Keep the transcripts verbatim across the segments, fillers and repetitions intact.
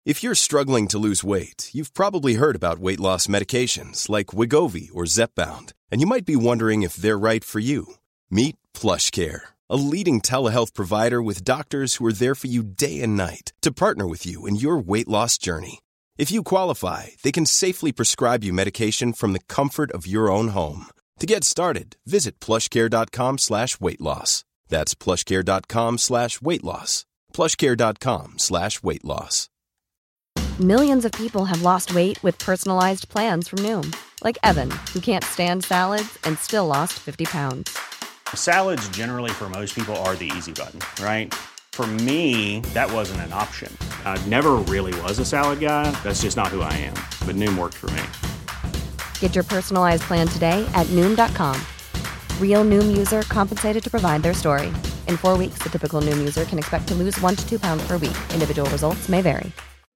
If you're struggling to lose weight, you've probably heard about weight loss medications like Wegovy or Zepbound, and you might be wondering if they're right for you. Meet PlushCare, a leading telehealth provider with doctors who are there for you day and night to partner with you in your weight loss journey. If you qualify, they can safely prescribe you medication from the comfort of your own home. To get started, visit plushcare.com slash weight loss. That's plushcare.com slash weight loss. plushcare.com slash weight loss. Millions of people have lost weight with personalized plans from Noom. Like Evan, who can't stand salads and still lost fifty pounds. Salads generally for most people are the easy button, right? For me, that wasn't an option. I never really was a salad guy. That's just not who I am. But Noom worked for me. Get your personalized plan today at Noom dot com. Real Noom user compensated to provide their story. In four weeks, the typical Noom user can expect to lose one to two pounds per week. Individual results may vary.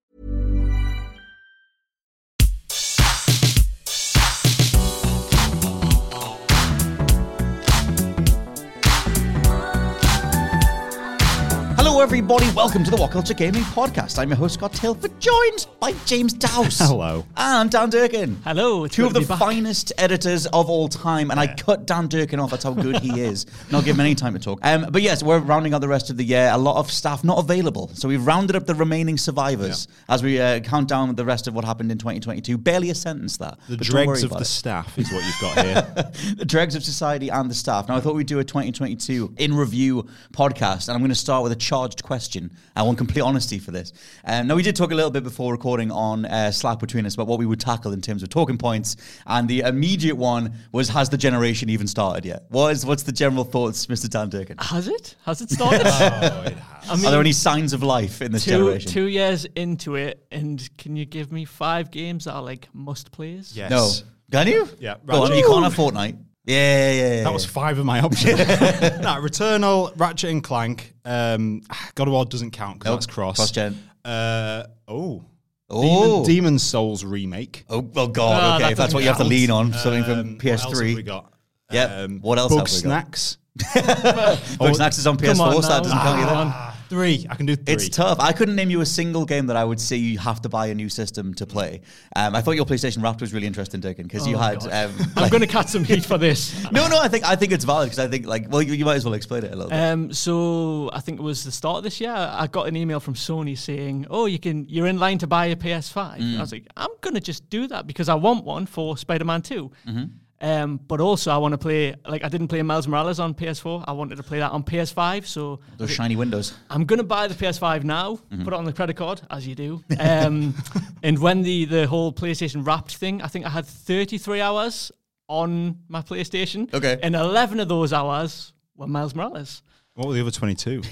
Hello everybody, welcome to the What Culture Gaming Podcast. I'm your host Scott Tilford, joined by James Dowse. Hello. And Dan Durkin. Hello. Two of the finest editors of all time, and yeah. I cut Dan Durkin off, that's how good he is. Not give him any time to talk. Um, but yes, we're rounding out the rest of the year. A lot of staff not available, so we've rounded up the remaining survivors yeah. as we uh, count down the rest of what happened in twenty twenty-two. Barely a sentence, that. The dregs of the it. staff is what you've got here. The dregs of society and the staff. Now, I thought we'd do a twenty twenty-two in review podcast, and I'm going to start with a charged question. I want complete honesty for this. Um, now, we did talk a little bit before recording on uh, Slack between us about what we would tackle in terms of talking points, and the immediate one was, has the generation even started yet? What is, what's the general thoughts, Mister Dan Durkin? Has it? Has it started? Oh, it has. I mean, are there any signs of life in this two, generation? Two years into it, and can you give me five games that are like must-plays? Yes. No. Can you? Yeah. Go on, you can't have Fortnite. Yeah, yeah, yeah. That was five of my options. No, Returnal, Ratchet and Clank, um, God of War doesn't count because nope. that's cross. Cross-gen. Uh, oh. Oh. Demon, Demon Souls remake. Oh, oh God, oh, okay, if that's what you have to lean on, something um, from P S three. What else have we got? Yep. Um, what else Bug have we Snacks. got? Bug Snacks is on P S four, on so that now. doesn't count either. Ah, three. I can do three. It's tough. I couldn't name you a single game that I would say you have to buy a new system to play. Um, I thought your PlayStation Wrapped was really interesting, Durkin, because oh you had. Um, I'm going to catch some heat for this. no, no, I think I think it's valid because I think like well, you, you might as well explain it a little bit. Um, so I think it was the start of this year. I got an email from Sony saying, "Oh, you can. You're in line to buy a P S five." Mm. I was like, "I'm going to just do that because I want one for Spider-Man two." Mm-hmm. Um, but also, I want to play, like, I didn't play Miles Morales on P S four. I wanted to play that on P S five. So those shiny windows. I'm going to buy the P S five now, mm-hmm. put it on the credit card, as you do. Um, and when the, the whole PlayStation Wrapped thing, I think I had thirty-three hours on my PlayStation. Okay. And eleven of those hours were Miles Morales. What were the other twenty-two?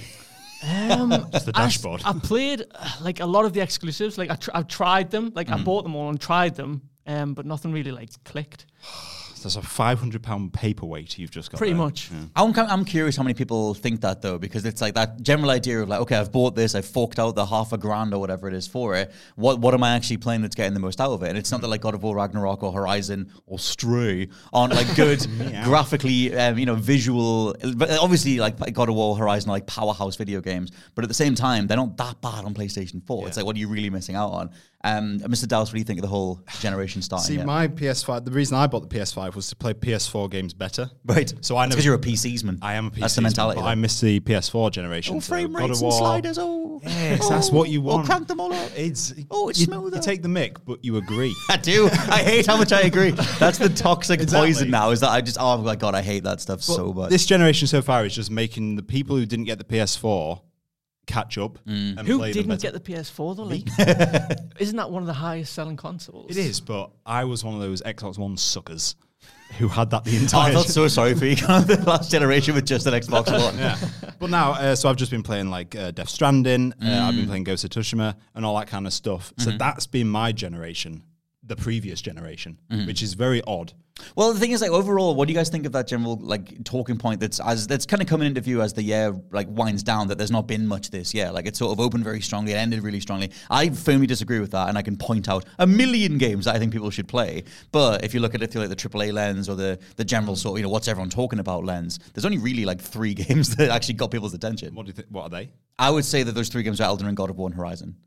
Um, Just the dashboard. I, I played, uh, like, a lot of the exclusives. Like, I tr- I've tried them. Like, mm. I bought them all and tried them. Um, but nothing really, like, clicked. There's a five hundred pound paperweight you've just got. Pretty there. much. Yeah. I'm, I'm curious how many people think that, though, because it's like that general idea of like, okay, I've bought this, I've forked out the half a grand or whatever it is for it. What what am I actually playing that's getting the most out of it? And it's not that like God of War Ragnarok or Horizon or Stray aren't like good graphically, um, you know, visual. But obviously, like God of War, Horizon are like powerhouse video games. But at the same time, they're not that bad on PlayStation four. Yeah. It's like, what are you really missing out on? Um, Mister Dowse, what do you think of the whole generation starting? See, yet? my P S five, the reason I bought the P S five was to play P S four games better. Right. So I know because you're a P Cs-man. I am a P C. That's the mentality. But I miss the P S four generation. Oh, frame so rates and sliders. Oh, yes, oh, that's what you want. Oh, crank them all up. It's oh, it's you, smoother. You take the mick, but you agree. I do. I hate how much I agree. That's the toxic exactly. poison now. Is that I just oh my god, I hate that stuff but so much. This generation so far is just making the people who didn't get the P S four catch up. Mm. And Who play didn't them get the P S four though? Like, isn't that one of the highest selling consoles? It is, but I was one of those Xbox One suckers who had that the Oh, entire. I felt so sorry for you. The last generation with just an Xbox One. Yeah, but now, uh, so I've just been playing like uh, Death Stranding. Mm. Uh, I've been playing Ghost of Tsushima and all that kind of stuff. So mm-hmm. that's been my generation, the previous generation, mm-hmm. which is very odd. Well, the thing is, like overall, what do you guys think of that general like talking point that's as that's kind of coming into view as the year like winds down? That there's not been much this year. Like it's sort of opened very strongly, it ended really strongly. I firmly disagree with that, and I can point out a million games that I think people should play. But if you look at it through like the triple A lens or the the general sort, of, you know, what's everyone talking about lens? There's only really like three games that actually got people's attention. What do you think? What are they? I would say that those three games are Elden Ring, God of War, and Horizon.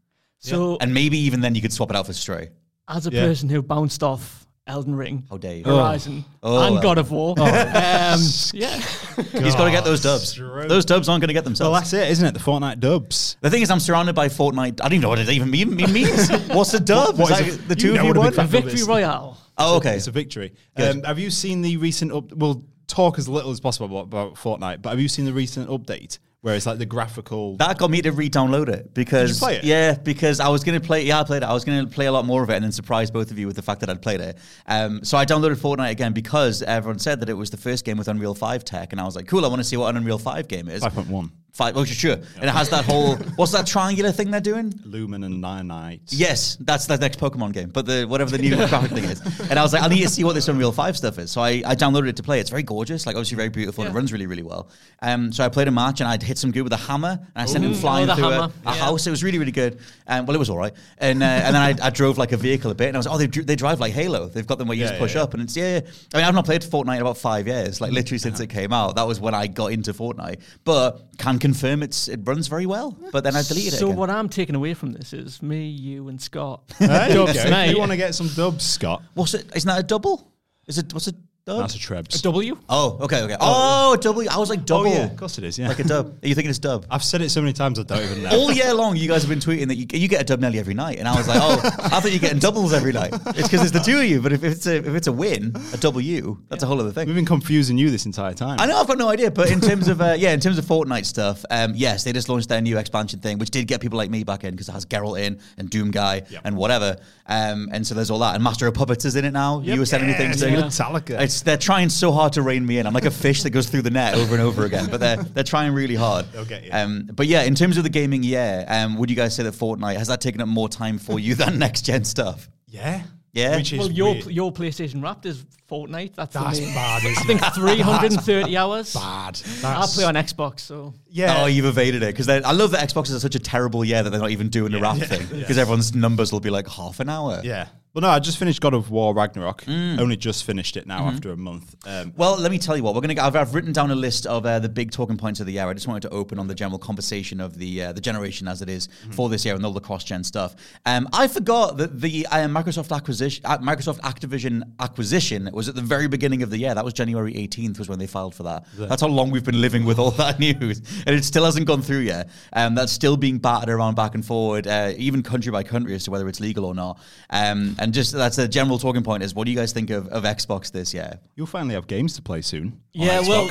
So, And maybe even then you could swap it out for Stray. as a Yeah. person who bounced off Elden Ring, How dare you? Horizon, Oh, and well. God of War, um, yeah, He's got to get those dubs. Stray. Those dubs aren't going to get themselves. Well, that's it, isn't it? The Fortnite dubs. The thing is, I'm surrounded by Fortnite. I don't even know what it even mean, mean- means. What's a dub? What is is that a- the you two know of you what a won? big fan- Victory List. Royale. Oh, okay. It's a victory. Good. Um, have you seen the recent up? We'll talk as little as possible about, about Fortnite, but have you seen the recent update where it's like the graphical? That got me to re-download it because Did you play it? yeah, because I was gonna play. Yeah, I played it. I was gonna play a lot more of it and then surprise both of you with the fact that I'd played it. Um, so I downloaded Fortnite again because everyone said that it was the first game with Unreal five tech, and I was like, cool. I want to see what an Unreal five game is. five point one. Five, oh, sure. And it has that whole what's that triangular thing they're doing? Lumen and Nanite. Yes, that's the next Pokemon game, but the whatever the new graphic thing is. And I was like, I need to see what this Unreal five stuff is. So I, I downloaded it to play. It's very gorgeous, like obviously very beautiful, and it Yeah. runs really, really well. Um, so I played a match and I'd hit some dude with a hammer, and I sent him Ooh, flying oh, the through a, hammer. a Yeah. house. It was really, really good. Um, well, it was all right. And uh, and then I, I drove like a vehicle a bit, and I was like, oh, they, dr- they drive like Halo. They've got them where you Yeah, just push yeah, up, and it's yeah, yeah. I mean, I've not played Fortnite in about five years, like literally since it came out. That was when I got into Fortnite, but can confirm it's it runs very well. But then I deleted it. So again. what I'm taking away from this is me, you, and Scott. There you Dubs go. tonight. You want to get some dubs, Scott? What's it? Isn't that a double? Is it? What's a dub? That's a Trebs. W. Oh, okay, okay. Oh, W. I was like Oh double. yeah, of course it is. Yeah, Like a dub. Are you thinking it's dub? I've said it so many times I don't even know. All year long, you guys have been tweeting that you, you get a dub nearly every night, and I was like, oh, I thought you're getting doubles every night. It's because it's the two of you. But if it's a if it's a win, a W, that's a whole other We've thing. been confusing you this entire time. I know I've got no idea, but in terms of uh, yeah, in terms of Fortnite stuff, um, yes, they just launched their new expansion thing, which did get people like me back in because it has Geralt in and Doom Guy Yep. and whatever, um, and so there's all that. And Master of Puppets is in it now. You were sending me things. Yeah, saying- Metallica. It's they're trying so hard to rein me in. I'm like a fish that goes through the net over and over again, but they're they're trying really hard. They'll get you. Um, but yeah, in terms of the gaming year, um, would you guys say that Fortnite has that taken up more time for you than next gen stuff? yeah, Yeah? Which is Well, your weird. your PlayStation Wrapped is Fortnite. That's, That's for me. bad, isn't I think it? three hundred thirty hours. bad. I That's, play on Xbox, so yeah. Oh, you've evaded it because I love that Xbox is such a terrible year that they're not even doing the wrap thing because everyone's numbers will be like half an hour. Yeah. Well, no, I just finished God of War Ragnarok. Mm. Only just finished it now Mm-hmm. after a month. Um, Well, let me tell you what we're gonna. I've, I've written down a list of uh, the big talking points of the year. I just wanted to open on the general conversation of the uh, the generation as it is for this year and all the cross-gen stuff. Um, I forgot that the uh, Microsoft acquisition, uh, Microsoft Activision acquisition, was at the very beginning of the year. That was January eighteenth was when they filed for that. That's how long we've been living with all that news, and it still hasn't gone through yet. Um, that's still being battered around back and forward, uh, even country by country as to whether it's legal or not. Um, and just that's a general talking point is what do you guys think of, of Xbox this year? you'll finally have games to play soon. on yeah. Well,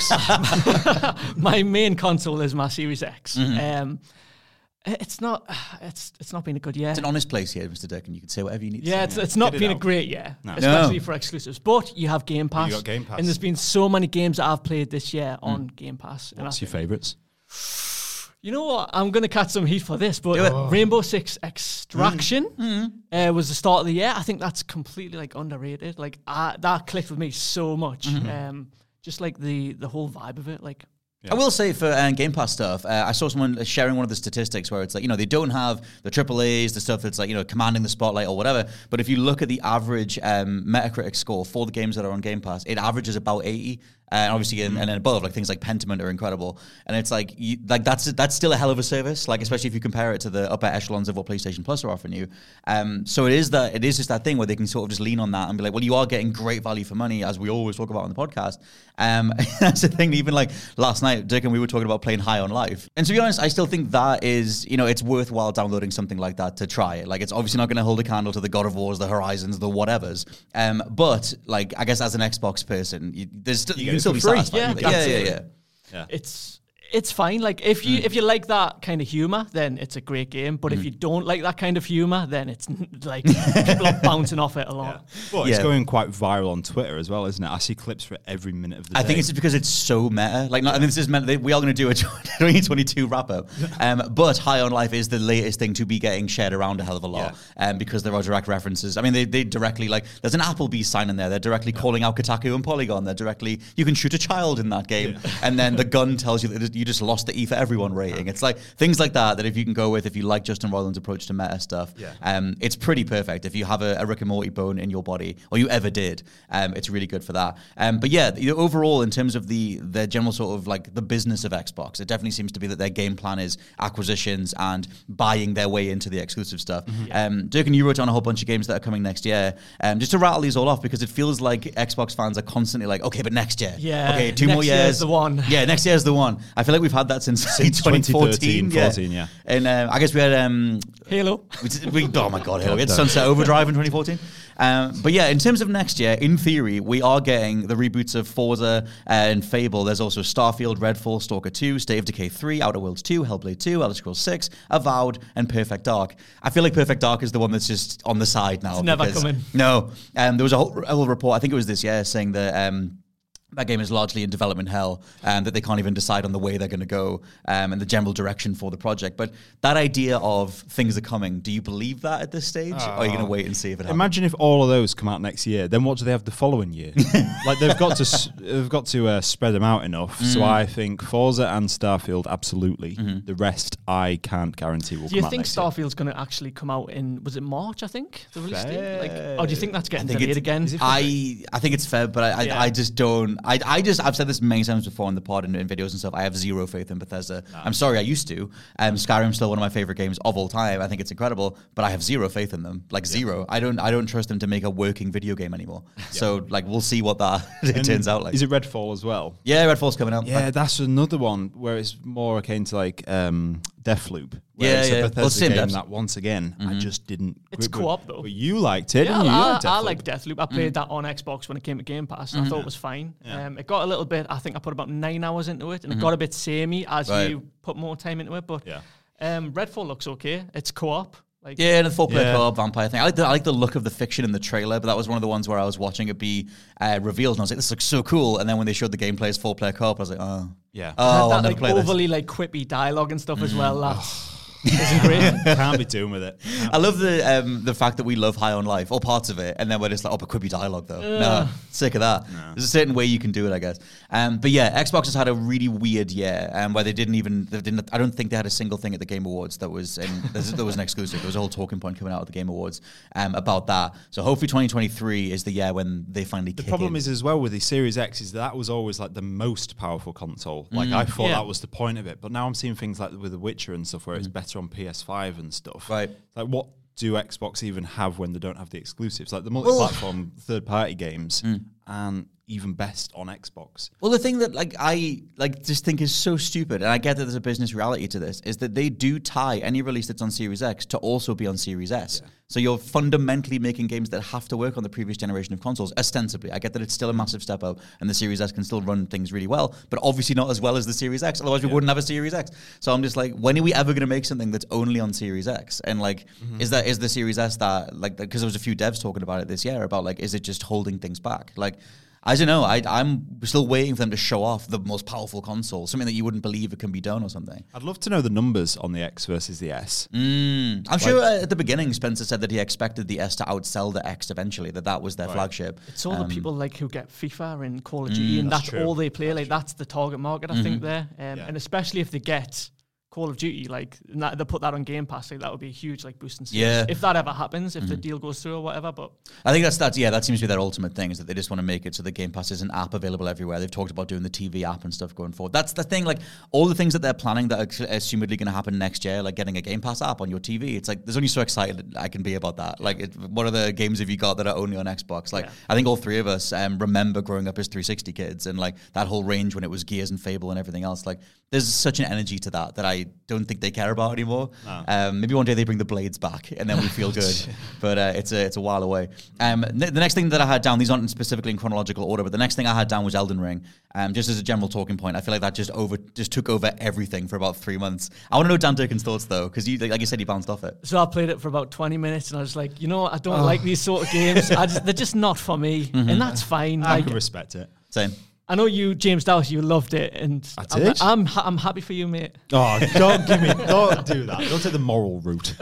Xbox. my main console is my Series X. Mm-hmm. Um, it's not. It's it's not been a good year. It's an honest place here, Mister Dick, and you can say whatever you need to Yeah, say. it's, it's not Get it been a out. great year, No. especially No. for exclusives. But you have Game Pass, got Game Pass. and there's been so many games that I've played this year on Game Pass. And I What's your think- favourites? You know what? I'm going to catch some heat for this, but Do it. Rainbow Six Extraction uh, was the start of the year. I think that's completely like underrated. Like I, that clicked with me so much. Um, just like the the whole vibe of it. Like I will say for uh, Game Pass stuff, uh, I saw someone sharing one of the statistics where it's like, you know, they don't have the triple A's, the stuff that's like, you know, commanding the spotlight or whatever. But if you look at the average um, Metacritic score for the games that are on Game Pass, it averages about eighty. Uh, and obviously, and, and then above, like things like Pentiment are incredible, and it's like, you, like that's that's still a hell of a service. Like especially if you compare it to the upper echelons of what PlayStation Plus are offering you. Um, so it is that it is just that thing where they can sort of just lean on that and be like, well, you are getting great value for money, as we always talk about on the podcast. Um, that's the thing. Even like last night, Dick and we were talking about playing High on Life, and to be honest, I still think that is, you know, it's worthwhile downloading something like that to try it. Like it's obviously not going to hold a candle to the God of Wars, the Horizons, the whatevers. Um, but like I guess as an Xbox person, you, there's still, you, get can it still for be free. satisfied. Yeah, with it. yeah, yeah, absolutely. yeah. it's it's fine. Like if you if you like that kind of humor, then it's a great game. But if you don't like that kind of humor, then it's like people are bouncing off it a lot. Well, it's Yeah. going quite viral on Twitter as well, isn't it? I see clips for every minute of the I day. think it's because it's so meta. Like, not, I mean, this is meant that we are going to do a twenty twenty-two wrap up. Um, but High on Life is the latest thing to be getting shared around a hell of a lot. Um, because there are direct references. I mean, they, they directly, like, there's an Applebee's sign in there. They're directly calling out Kotaku and Polygon. They're directly, you can shoot a child in that game. And then the gun tells you that you just lost the E for everyone rating. It's like things like that that if you can go with, if you like Justin Roiland's approach to meta stuff, yeah. um, it's pretty perfect. If you have a, a Rick and Morty bone in your body, or you ever did, um, it's really good for that. Um, but yeah, you know, overall, in terms of the the general sort of like the business of Xbox, it definitely seems to be that their game plan is acquisitions and buying their way into the exclusive stuff. Mm-hmm. Yeah. Um, Dirk and you wrote on a whole bunch of games that are coming next year. Um, just to rattle these all off, because it feels like Xbox fans are constantly like, okay, but next year, yeah, okay, two next more years, year's the one. Yeah, next year's the one. I feel like we've had that since, since twenty fourteen, yeah. fourteen, yeah. And uh, I guess we had um, Halo. We, we, oh my god, Halo! We had Sunset Overdrive in twenty fourteen. Um, but yeah, in terms of next year, in theory, we are getting the reboots of Forza and Fable. There's also Starfield, Redfall, Stalker two, State of Decay three, Outer Worlds two, Hellblade two, Elder Scrolls six, Avowed, and Perfect Dark. I feel like Perfect Dark is the one that's just on the side now. It's never coming. No. Um, there was a whole, a whole report, I think it was this year, saying that um, that game is largely in development hell, and that they can't even decide on the way they're going to go um, and the general direction for the project. But that idea of things are coming, do you believe that at this stage? Oh. Or are you going to wait and see if it happens? Imagine if all of those come out next year, then what do they have the following year? Like they've got to they've got to uh, spread them out enough. Mm. So I think Forza and Starfield, absolutely. Mm-hmm. The rest, I can't guarantee will do come out Do you think Starfield's going to actually come out in, was it March, I think, the release date? Like, or do you think that's getting delayed again? I, I think it's fair, but I, yeah. I, I just don't... I, I just, I've said this many times before on the pod and in videos and stuff. I have zero faith in Bethesda. No. I'm sorry, I used to. Um, Skyrim's still one of my favorite games of all time. I think it's incredible, but I have zero faith in them. Like yeah. zero. I don't. I don't trust them to make a working video game anymore. Yeah. So like, we'll see what that it turns out like. Is it Redfall as well? Yeah, Redfall's coming out. Yeah, like, that's another one where it's more akin to like um, Deathloop. Yeah, it's yeah. a Bethesda well, game that once again mm-hmm. I just didn't. It's co-op though. But you liked it, yeah, didn't you? I, you I like Deathloop. I played mm-hmm. that on Xbox when it came to Game Pass. And mm-hmm. I thought it was fine. Yeah. Um, it got a little bit. I think I put about nine hours into it, and mm-hmm. it got a bit samey as right. you put more time into it. But yeah. um, Redfall looks okay. It's co-op. Like, yeah, and the full player yeah. co-op vampire thing. I like the I like the look of the fiction in the trailer, but that was one of the ones where I was watching it be uh, revealed, and I was like, "This looks so cool." And then when they showed the gameplay as full player co-op, I was like, "Oh, yeah." Oh, that I'll never like play overly this. like quippy dialogue and stuff mm. as well. That's isn't great. Can't be doing with it. I love the um, the fact that we love High on Life, or parts of it, and then we're just like, oh, but quippy dialogue though. Uh, no, sick of that. No. There's a certain way you can do it, I guess. Um, but yeah, Xbox has had a really weird year, um, where they didn't even, they didn't. I don't think they had a single thing at the Game Awards that was in, that was an exclusive. There was a whole talking point coming out of the Game Awards um, about that. So hopefully twenty twenty-three is the year when they finally. The kick problem in. is as well with the Series X is that was always like the most powerful console. Like mm. I thought yeah. that was the point of it, but now I'm seeing things like with The Witcher and stuff where mm. it's better on P S five and stuff. Right. Like what do Xbox even have when they don't have the exclusives? Like the multi-platform third-party games mm. and even best on Xbox. Well, the thing that like I like just think is so stupid, and I get that there's a business reality to this, is that they do tie any release that's on Series X to also be on Series S. Yeah. So you're fundamentally making games that have to work on the previous generation of consoles, ostensibly. I get that it's still a massive step up, and the Series S can still run things really well, but obviously not as well as the Series X. Otherwise, we yeah. wouldn't have a Series X. So I'm just like, when are we ever going to make something that's only on Series X? And like, mm-hmm. is that is the Series S that like because there was a few devs talking about it this year about like, is it just holding things back? Like. I don't know. I, I'm still waiting for them to show off the most powerful console, something that you wouldn't believe it can be done or something. I'd love to know the numbers on the X versus the S. Mm. I'm like, sure uh, at the beginning Spencer said that he expected the S to outsell the X eventually, that that was their right. flagship. It's all um, the people like who get FIFA and Call of Duty, mm, and that's, that's all they play. That's like true. That's the target market, I mm-hmm. think, there. Um, yeah. And especially if they get Call of Duty, like that, they put that on Game Pass, like that would be a huge like boost in sales. Yeah. If that ever happens, if mm-hmm. the deal goes through or whatever. But I think that's that's yeah, that seems to be their ultimate thing, is that they just want to make it so the Game Pass is an app available everywhere. They've talked about doing the T V app and stuff going forward. That's the thing, like all the things that they're planning that are assumedly going to happen next year, like getting a Game Pass app on your T V. It's like there's only so excited I can be about that. Like, it, what are the games have you got that are only on Xbox? Like, yeah. I think all three of us um, remember growing up as three sixty kids, and like that whole range when it was Gears and Fable and everything else. Like, there's such an energy to that that I don't think they care about anymore. No. Um, maybe one day they bring the blades back and then we feel good, but uh, it's a it's a while away. Um, n- the next thing that I had down, these aren't specifically in chronological order, but the next thing I had down was Elden Ring. Um, just as a general talking point, I feel like that just over just took over everything for about three months. I want to know Dan Durkin's thoughts though, because you like you said, you bounced off it. So I played it for about twenty minutes, and I was like, you know, I don't oh. like these sort of games. I just, they're just not for me, mm-hmm. and that's fine. I like, can respect it. Same. I know you, James Dowse, you loved it, and I did. I'm, I'm I'm happy for you, mate. Oh, don't give me, don't do that. Don't take the moral route.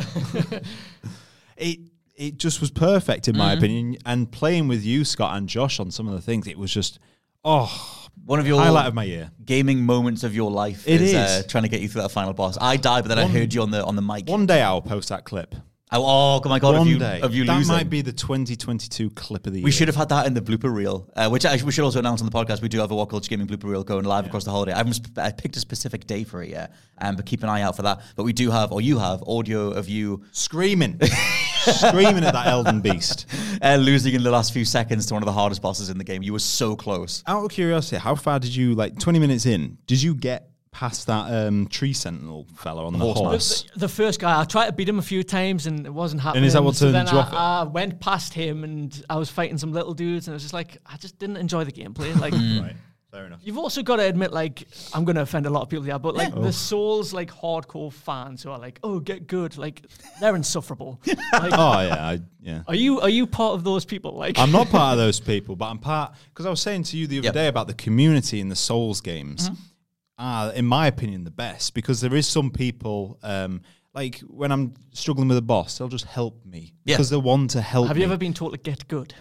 it it just was perfect in my mm-hmm. opinion, and playing with you, Scott and Josh, on some of the things, it was just Oh, one of your highlight of my year. Gaming moments of your life It is, is. Uh, trying to get you through that final boss. I died, but then One- I heard you on the on the mic. One day I'll post that clip. Oh, oh my god! One of you, day. of you that losing. might be the twenty twenty-two clip of the year. We should have had that in the blooper reel, uh, which I, we should also announce on the podcast. We do have a What Culture Gaming blooper reel going live yeah. across the holiday. I haven't sp- I picked a specific day for it yet, um, but keep an eye out for that. But we do have, or you have, audio of you screaming, screaming at that Elden Beast, uh, losing in the last few seconds to one of the hardest bosses in the game. You were so close. Out of curiosity, how far did you, like twenty minutes in, did you get past that um, tree sentinel fella on the Horseman. horse? The, the first guy, I tried to beat him a few times and it wasn't happening. And is that what so turned then you I, off it? I went past him and I was fighting some little dudes and I was just like, I just didn't enjoy the gameplay. Like, Right, fair enough. you've also got to admit, like, I'm going to offend a lot of people here, but like Yeah. the Oh. Souls, like hardcore fans who are like, oh, get good, like they're insufferable. Like, Oh yeah, I, yeah. are you are you part of those people? Like, I'm not part of those people, but I'm part because I was saying to you the other Yep. day about the community in the Souls games. Mm-hmm. Are, in my opinion, the best because there is some people um, like when I'm struggling with a boss, they'll just help me Yeah. because they want to help. have me. you ever been told to get good?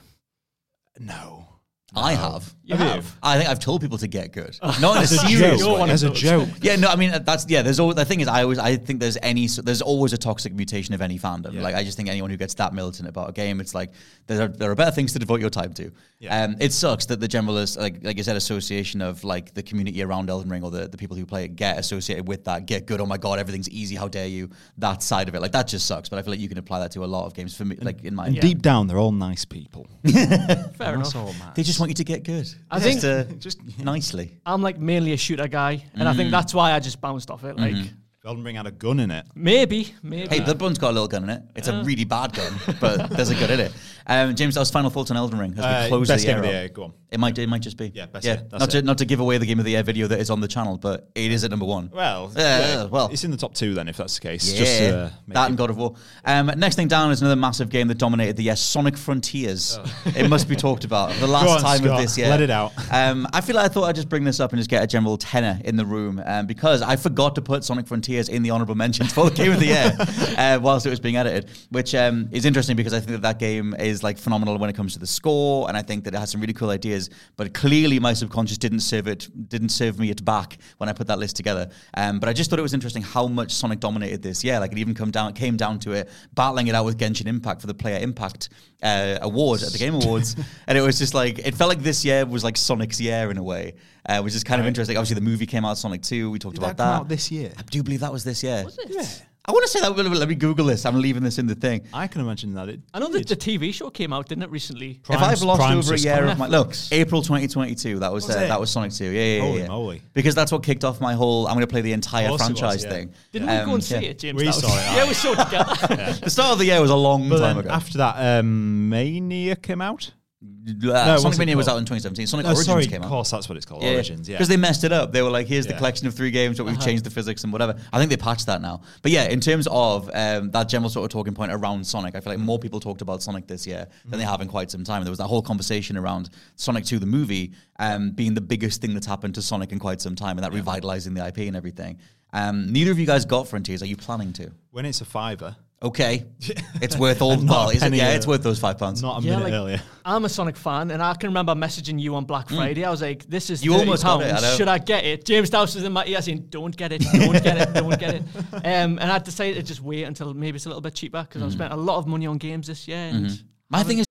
No. I have. You Have you? have. I think I've told people to get good. Not in a As a serious joke. way. As a joke. Yeah, no, I mean that's yeah. There's always the thing is I always I think there's any so there's always a toxic mutation of any fandom. Yeah. Like I just think anyone who gets that militant about a game, it's like there are there are better things to devote your time to. Yeah. Um, it sucks that the generalist like like you said association of like the community around Elden Ring or the, the people who play it get associated with that get good. Oh my god, everything's easy. How dare you? That side of it, like that just sucks. But I feel like you can apply that to a lot of games. For me, like in my And deep down, they're all nice people. Fair That's enough. all, man. they just want you to get good. I just, think- uh, just nicely. I'm like mainly a shooter guy, and I Mm. think that's why I just bounced off it. Like, Elden Ring had a gun in it. maybe, maybe. Hey, Bloodborne's got a little gun in it. It's a really bad gun, but there's a gun in it. Um, James, that was final thoughts on Elden Ring as we Uh, close best the game year of the out. year. Go on. It might, it might just be. Yeah, best yeah. year. That's Not to, it. not to give away the game of the year video that is on the channel, but it is at number one. Well, Yeah, well. it's in the top two then, if that's the case. Yeah, Just uh, make that it- and God of War. Um, next thing down is another massive game that dominated the year, Sonic Frontiers. It must be talked about. The last Go on, time Scott. of this year. Let it out. Um, I feel like I thought I'd just bring this up and just get a general tenor in the room um, because I forgot to put Sonic Frontiers in the honorable mentions for the game of the year uh, whilst it was being edited, which um, is interesting because I think that that game is like phenomenal when it comes to the score, and I think that it has some really cool ideas. But clearly, my subconscious didn't serve it, didn't serve me it back when I put that list together. Um, but I just thought it was interesting how much Sonic dominated this. Yeah, like it even come down, came down to it, battling it out with Genshin Impact for the Player Impact uh, Award at the Game Awards, and it was just like it felt like this year was like Sonic's year in a way, uh, which is kind of interesting. Obviously, the movie came out, Sonic two. We talked Did about that come that. out this year? I do believe that was this year. Was it? Yeah. I want to say that. but Let me Google this. I'm leaving this in the thing. I can imagine that it. I know that did. the T V show came out, didn't it, recently? Prime- if I've lost Prime over a year of my no, Netflix. April twenty twenty-two. That was, Was uh, it? that was Sonic two. Yeah, yeah, yeah. Holy yeah. moly. Because that's what kicked off my whole. I'm going to play the entire Of course it was, franchise yeah. thing. Didn't Um, we go and see yeah. it, James? We That was- saw it, Yeah, aye. we saw it together. The start of the year was a long But time then ago. after that, um, Mania came out. Uh, what's Sonic it Mania was called? out in twenty seventeen. Sonic No, Origins sorry, came of out. course, that's what it's called. Origins, yeah. Because they messed it up. They were like, here's the Yeah. collection of three games, but we've changed the physics and whatever. I think they patched that now. But yeah, in terms of um, that general sort of talking point around Sonic, I feel like more people talked about Sonic this year than they have in quite some time. There was that whole conversation around Sonic two, the movie, um, being the biggest thing that's happened to Sonic in quite some time, and that revitalizing the I P and everything. Um, neither of you guys got Frontiers. Are you planning to? When it's a fiver, Okay. It's worth all the Not a well, is it? penny Yeah, a- it's worth those five pounds. not a Yeah, minute like, earlier. I'm a Sonic fan, and I can remember messaging you on Black Friday. I was like, this is You thirty almost got pounds. it, I know. Should I get it? James Dowse was in my ear saying, don't get it, don't get it, don't get it. Um, and I decided to just wait until maybe it's a little bit cheaper because I've spent a lot of money on games this year. And My thing is,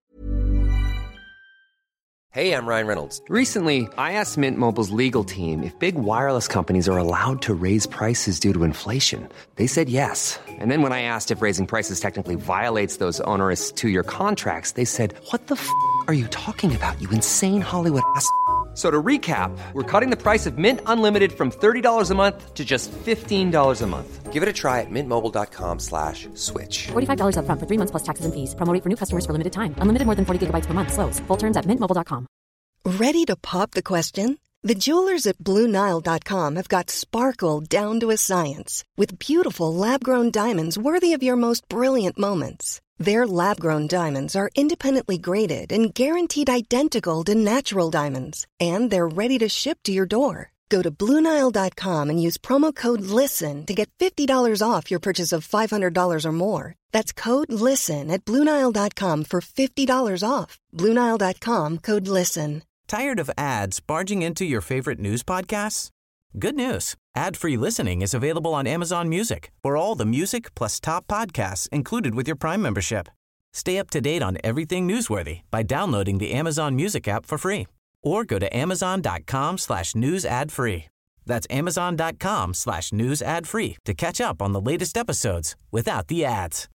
Hey, I'm Ryan Reynolds. Recently, I asked Mint Mobile's legal team if big wireless companies are allowed to raise prices due to inflation. They said yes. And then when I asked if raising prices technically violates those onerous two-year contracts, they said, what the f*** are you talking about, you insane Hollywood ass f- So to recap, we're cutting the price of Mint Unlimited from thirty dollars a month to just fifteen dollars a month. Give it a try at mintmobile.com slash switch. forty-five dollars up front for three months plus taxes and fees. Promo rate for new customers for limited time. Unlimited more than forty gigabytes per month. Slows full terms at mint mobile dot com. Ready to pop the question? The jewelers at Blue Nile dot com have got sparkle down to a science with beautiful lab-grown diamonds worthy of your most brilliant moments. Their lab-grown diamonds are independently graded and guaranteed identical to natural diamonds, and they're ready to ship to your door. Go to Blue Nile dot com and use promo code LISTEN to get fifty dollars off your purchase of five hundred dollars or more. That's code LISTEN at Blue Nile dot com for fifty dollars off. Blue Nile dot com, code LISTEN. Tired of ads barging into your favorite news podcasts? Good news. Ad-free listening is available on Amazon Music for all the music plus top podcasts included with your Prime membership. Stay up to date on everything newsworthy by downloading the Amazon Music app for free or go to amazon.com slash news ad free. That's amazon.com slash news ad free to catch up on the latest episodes without the ads.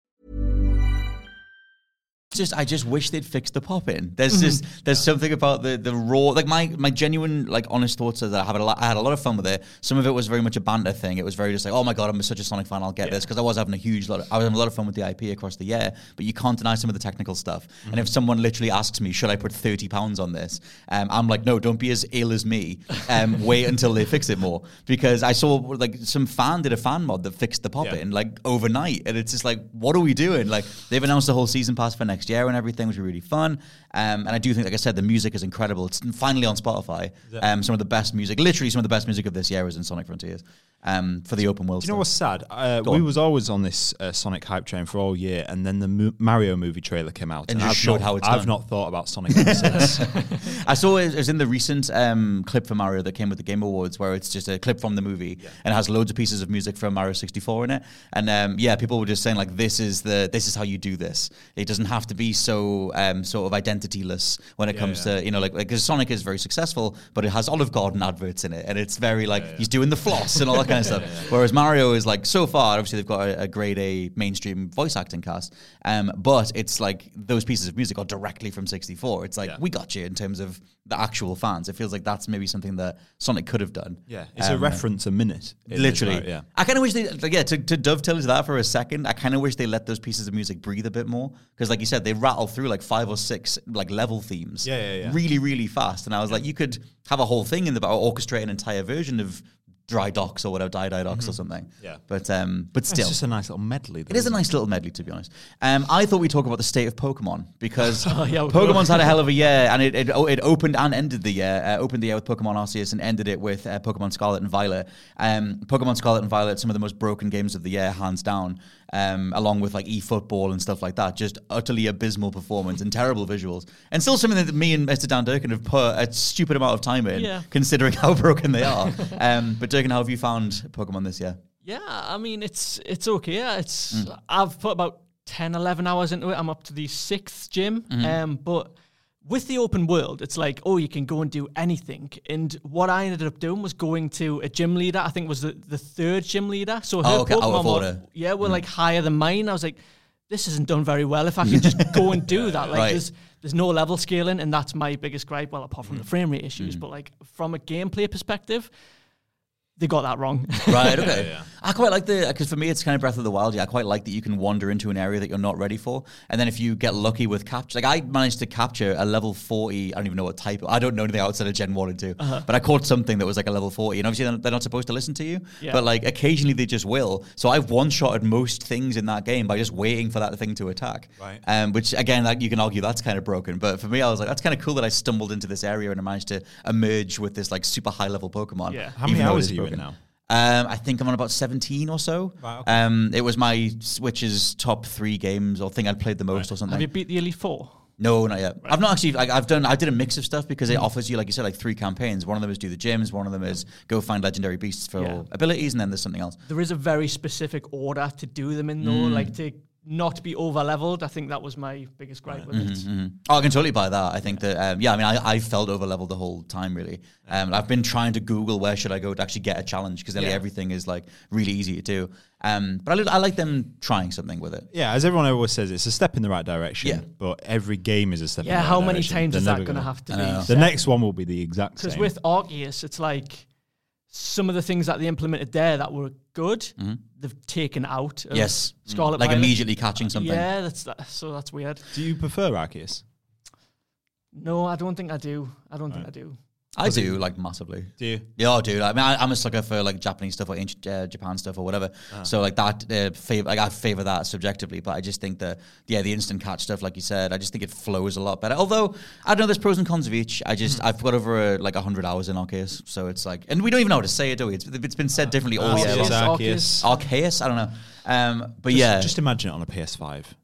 Just, I just wish they'd fixed the pop in. There's just, there's something about the the raw, like my my genuine, like honest thoughts are that I have a lot, I had a lot of fun with it. Some of it was very much a banter thing. It was very just like, oh my god, I'm such a Sonic fan, I'll get yeah. this, because I was having a huge lot. Of, I was having a lot of fun with the I P across the year. But you can't deny some of the technical stuff. Mm-hmm. And if someone literally asks me, should I put thirty pounds on this? Um, I'm like, no, don't be as ill as me. Um, wait until they fix it more, because I saw like some fan did a fan mod that fixed the pop yeah. in like overnight, and it's just like, what are we doing? Like they've announced the whole season pass for next year and everything, which really fun. Um, and I do think, like I said, the music is incredible. It's finally on Spotify. Um, some of the best music, literally some of the best music of this year is in Sonic Frontiers um, for the open world. Do you know stuff. what's sad? Uh, we on. was always on this uh, Sonic hype train for all year, and then the Mo- Mario movie trailer came out. And, and just I've showed not, how it's I've done. not thought about Sonic ever since. I saw it, it was in the recent um, clip for Mario that came with the Game Awards, where it's just a clip from the movie, yeah. and it has loads of pieces of music from Mario sixty-four in it. And um, yeah, people were just saying like, this is the this is how you do this. It doesn't have to be so um, sort of identityless when it yeah, comes yeah. to, you know, like, because Sonic is very successful, but it has Olive Garden adverts in it, and it's very like, yeah, yeah. he's doing the floss and all that kind of stuff. Yeah, yeah. Whereas Mario is like, so far, obviously they've got a, a grade A mainstream voice acting cast, um, but it's like those pieces of music are directly from sixty-four. It's like, yeah. we got you in terms of the actual fans. It feels like that's maybe something that Sonic could have done. Yeah, it's um, a reference a minute. Literally. Right, yeah. I kind of wish they, like, yeah, to, to dovetail into that for a second, I kind of wish they let those pieces of music breathe a bit more, because like you said, they rattle through like five or six like level themes yeah, yeah, yeah. really, really fast. And I was like, you could have a whole thing in the back, or orchestrate an entire version of Dry Docks or whatever, Die Die Docks mm-hmm. or something. Yeah. But um, but still. It's just a nice little medley. Though, it is a nice it? little medley, to be honest. Um, I thought we'd talk about the state of Pokemon, because oh, yeah, Pokemon's had a hell of a year, and it it, it opened and ended the year. Uh, opened the year with Pokemon Arceus and ended it with uh, Pokemon Scarlet and Violet. Um, Pokemon Scarlet and Violet, some of the most broken games of the year, hands down. Um, along with like eFootball and stuff like that, just utterly abysmal performance and terrible visuals, and still something that me and Mister Dan Durkin have put a stupid amount of time in, yeah. considering how broken they are. um, but Durkin, how have you found Pokemon this year? Yeah, I mean, it's it's okay. Yeah, it's Mm. I've put about ten, eleven hours into it. I'm up to the sixth gym, Mhm. um, but with the open world, it's like, oh, you can go and do anything. And what I ended up doing was going to a gym leader. I think was the, the third gym leader. So her Oh, okay, out Pokemon of were, order. yeah, were Mm. like higher than mine. I was like, this isn't done very well. If I could just go and do that, like Right. there's there's no level scaling, and that's my biggest gripe. Well, apart from the frame rate issues, Mm. but like from a gameplay perspective, they got that wrong. Right, okay. Yeah, yeah. I quite like the, because for me it's kind of Breath of the Wild. Yeah, I quite like that you can wander into an area that you're not ready for, and then if you get lucky with capture, like I managed to capture a level forty, I don't even know what type, I don't know anything outside of Gen one and two, Uh-huh. but I caught something that was like a level forty, and obviously they're, they're not supposed to listen to you, Yeah. but like occasionally they just will. So I've one-shotted most things in that game by just waiting for that thing to attack. Right. Um, which again, like, you can argue that's kind of broken, but for me I was like, that's kind of cool that I stumbled into this area and I managed to emerge with this like super high-level Pokemon. Yeah. How many even though it hours is are you in broken. now? Um, I think I'm on about seventeen or so. Right, okay. Um, it was my Switch's top three games, or thing I'd played the most, Right. or something. Have you beat the Elite Four? No, not yet. I've not actually. Like, I've done. I did a mix of stuff because Mm. it offers you, like you said, like three campaigns. One of them is do the gyms. One of them is go find legendary beasts for Yeah. abilities, and then there's something else. There is a very specific order to do them in, though, Mm. like to not be over leveled. I think that was my biggest gripe with it. Mhm. Oh, I can totally buy that. I think that, um, yeah, I mean, I, I felt over leveled the whole time, really. Um, I've been trying to Google where should I go to actually get a challenge, because nearly Yeah. everything is like really easy to do. Um, but I, li- I like them trying something with it. Yeah, as everyone always says, it's a step in the right direction. Yeah. But every game is a step in Yeah, the right how many direction. times They're is that never going to gonna- have to I be? know. The set? next one will be the exact same. Because with Arceus, it's like some of the things that they implemented there that were good, Mhm. they've taken out. of Yes. Scarlet Like Violet. immediately catching something. Yeah, that's that, so that's weird. Do you prefer Arceus? No, I don't think I do. I don't think Right. I do. I do, like, massively. Do you? Yeah, dude. I mean, I, I'm a sucker for like Japanese stuff or ancient uh, Japan stuff or whatever. So like that, uh, favor, like I favor that subjectively. But I just think that, yeah, the instant catch stuff, like you said, I just think it flows a lot better. Although I don't know, there's pros and cons of each. I just I've got over uh, like a hundred hours in Arceus, so it's like, and we don't even know how to say it, do we? It's, it's been said differently all year. Arceus, long. Arceus. Arceus, I don't know. Um, but Just- yeah, Just imagine it on a P S five.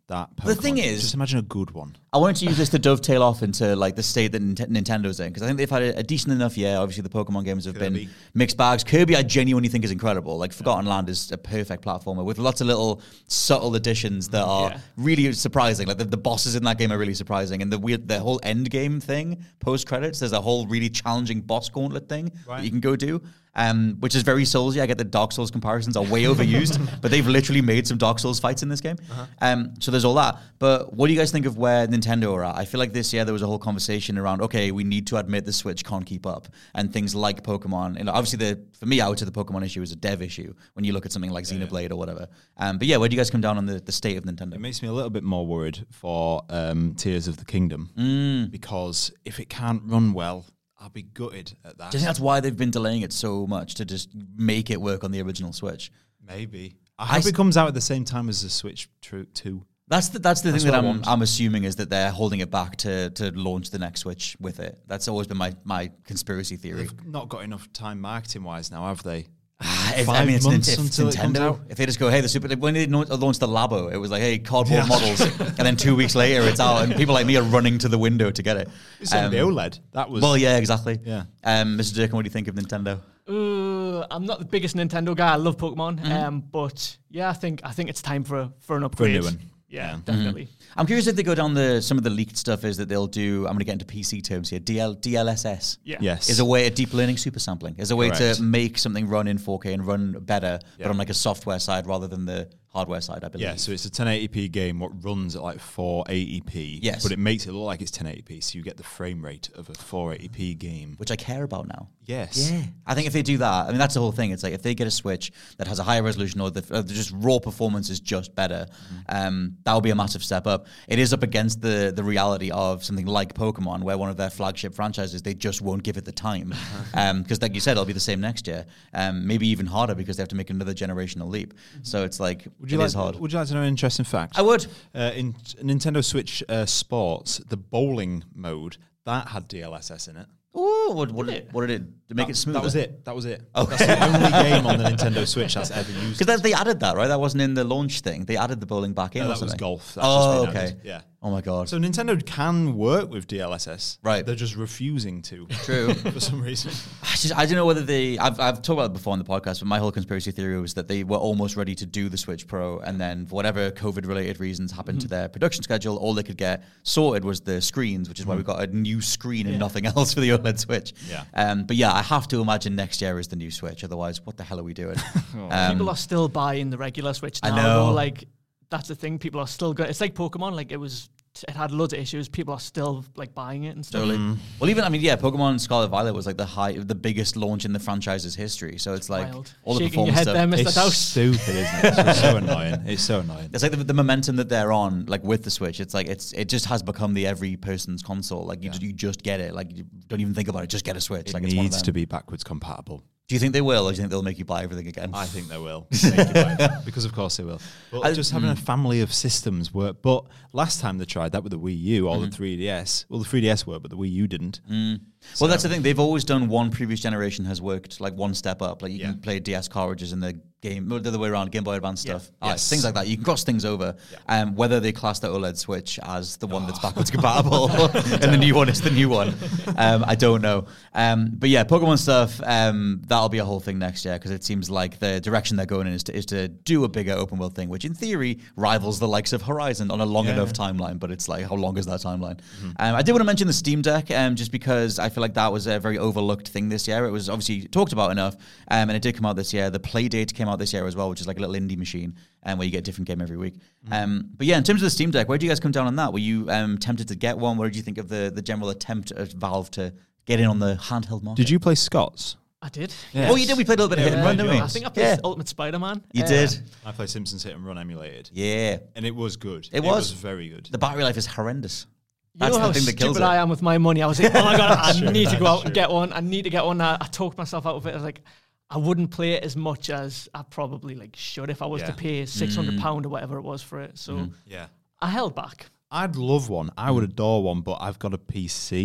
that Pokemon. The thing is, just imagine a good one. I wanted to use this to dovetail off into like the state that Nint- Nintendo's in, because I think they've had a, a decent enough year. Obviously, the Pokemon games have Kirby. been mixed bags. Kirby, I genuinely think is incredible. Like Forgotten yeah. Land is a perfect platformer with lots of little subtle additions that are yeah. really surprising. Like the, the bosses in that game are really surprising, and the weird, the whole end game thing post credits. There's a whole really challenging boss gauntlet thing right. that you can go do. Um, which is very Soulsy. I get that Dark Souls comparisons are way overused, but they've literally made some Dark Souls fights in this game. Uh-huh. Um, so there's all that. But what do you guys think of where Nintendo are at? I feel like this year there was a whole conversation around, okay, we need to admit the Switch can't keep up. And things like Pokemon, and obviously the for me, I would say the Pokemon issue is a dev issue when you look at something like yeah, Xenoblade yeah. or whatever. Um, but yeah, where do you guys come down on the, the state of Nintendo? It makes me a little bit more worried for um, Tears of the Kingdom, mm. because if it can't run well, I'll be gutted at that. Do you think that's why they've been delaying it so much, to just make it work on the original Switch? Maybe. I hope I it comes out at the same time as the Switch two. That's the, that's the that's thing that I'm, I'm assuming is that they're holding it back to, to launch the next Switch with it. That's always been my, my conspiracy theory. They've not got enough time marketing-wise now, have they? if, Five I mean, it's, months if until Nintendo. If they just go, hey, the Super, when they launched the Labo, it was like, hey, cardboard yeah. models, and then two weeks later it's out, and people like me are running to the window to get it. It's um, the OLED. That was well, yeah, exactly. Yeah. Um, Mister Durkin, what do you think of Nintendo? Uh, I'm not the biggest Nintendo guy. I love Pokemon, mm-hmm. um, but yeah, I think I think it's time for a, for an upgrade. For a new one. Yeah, yeah, definitely. Mm-hmm. I'm curious if they go down the some of the leaked stuff is that they'll do. I'm going to get into P C terms here. D L, D L S S. Yeah. Yes. Is a way of deep learning super sampling. Is a way Correct. to make something run in four K and run better, yeah. but on like a software side rather than the hardware side, I believe. Yeah, so it's a ten eighty p game what runs at like four eighty p. Yes. But it makes it look like it's ten eighty p, so you get the frame rate of a four eighty p game. Which I care about now. Yes. Yeah. I think if they do that, I mean, that's the whole thing. It's like if they get a Switch that has a higher resolution or the, or the just raw performance is just better, mm. um, that will be a massive step up. It is up against the the reality of something like Pokemon, where one of their flagship franchises, they just won't give it the time. Because um, like you said, it'll be the same next year. Um, maybe even harder because they have to make another generational leap. Mm-hmm. So it's like, would you it like, is hard. Would you like to know an interesting fact? I would. Uh, in Nintendo Switch uh, Sports, the bowling mode, that had D L S S in it. Oh, what, what did it? What did it to make that, it smoother? That was it. That was it. Oh. That's the only game on the Nintendo Switch that's ever used. Because they added that, right? That wasn't in the launch thing. They added the bowling back in. No, or that something. was golf. That's oh, just been okay. Added. Yeah. Oh my god. So Nintendo can work with D L S S. Right. They're just refusing to. True. For some reason. I just I don't know whether they. I've I've talked about it before on the podcast, but my whole conspiracy theory was that they were almost ready to do the Switch Pro, and then for whatever COVID related reasons happened mm-hmm. to their production schedule, all they could get sorted was the screens, which is mm-hmm. why we got a new screen and yeah. nothing else for the OLED Switch. Yeah. Um. But yeah, I have to imagine next year is the new Switch. Otherwise, what the hell are we doing? oh. um, People are still buying the regular Switch now. I know. Though, like that's the thing. People are still going. It's like Pokemon. Like it was. It had loads of issues. People are still like buying it and stuff. Totally. Mm. Well, even I mean, yeah, Pokemon Scarlet Violet was like the high, the biggest launch in the franchise's history. So it's like Wild. all the Shaking your performance head stuff. there, Mister It's House. stupid, isn't it? It's so annoying. It's so annoying. It's like the, the momentum that they're on, like with the Switch. It's like it's it just has become the every person's console. Like you, yeah. you just get it. Like you don't even think about it. Just get a Switch. It like needs it's one of them. to be backwards compatible. Do you think they will, or do you think they'll make you buy everything again? I think they will. Make you buy it. Because of course they will. But I, just having mm. a family of systems work. But last time they tried that with the Wii U or mm-hmm. the three D S. Well, the three D S worked, but the Wii U didn't. Mm. So. Well, that's the thing. They've always done one previous generation has worked like one step up. Like you yeah. can play D S cartridges in the game, or the other way around, Game Boy Advance yeah. stuff. Yes. Yes. Things like that. You can cross things over. Yeah. Um, whether they class the OLED Switch as the one oh. that's backwards compatible and the new one is the new one, um, I don't know. Um, but yeah, Pokemon stuff, um, that'll be a whole thing next year because it seems like the direction they're going in is to, is to do a bigger open world thing, which in theory rivals the likes of Horizon on a long yeah. enough timeline. But it's like, how long is that timeline? Mm-hmm. Um, I did want to mention the Steam Deck um, just because I feel like that was a very overlooked thing this year. It was obviously talked about enough, um, and it did come out this year. The Playdate came out this year as well, which is like a little indie machine um, where you get a different game every week. Mm-hmm. Um, but yeah, in terms of the Steam Deck, where do you guys come down on that? Were you um, tempted to get one? What did you think of the, the general attempt of Valve to get in on the handheld market? Did you play Scots? I did. Yes. Oh, you did? We played a little bit yeah, of Hit and Run, didn't we? I think I played yeah. Ultimate Spider-Man. You uh, did? I played Simpsons Hit and Run emulated. Yeah. And it was good. It, it was. was very good. The battery life is horrendous. You That's know the how thing that kills stupid it. I am with my money. I was like, oh my God, I true, need to go out true. and get one. I need to get one. I, I talked myself out of it. I was like, I wouldn't play it as much as I probably like should if I was yeah. to pay six hundred pounds mm. or whatever it was for it. So mm. yeah, I held back. I'd love one. I would adore one, but I've got a P C.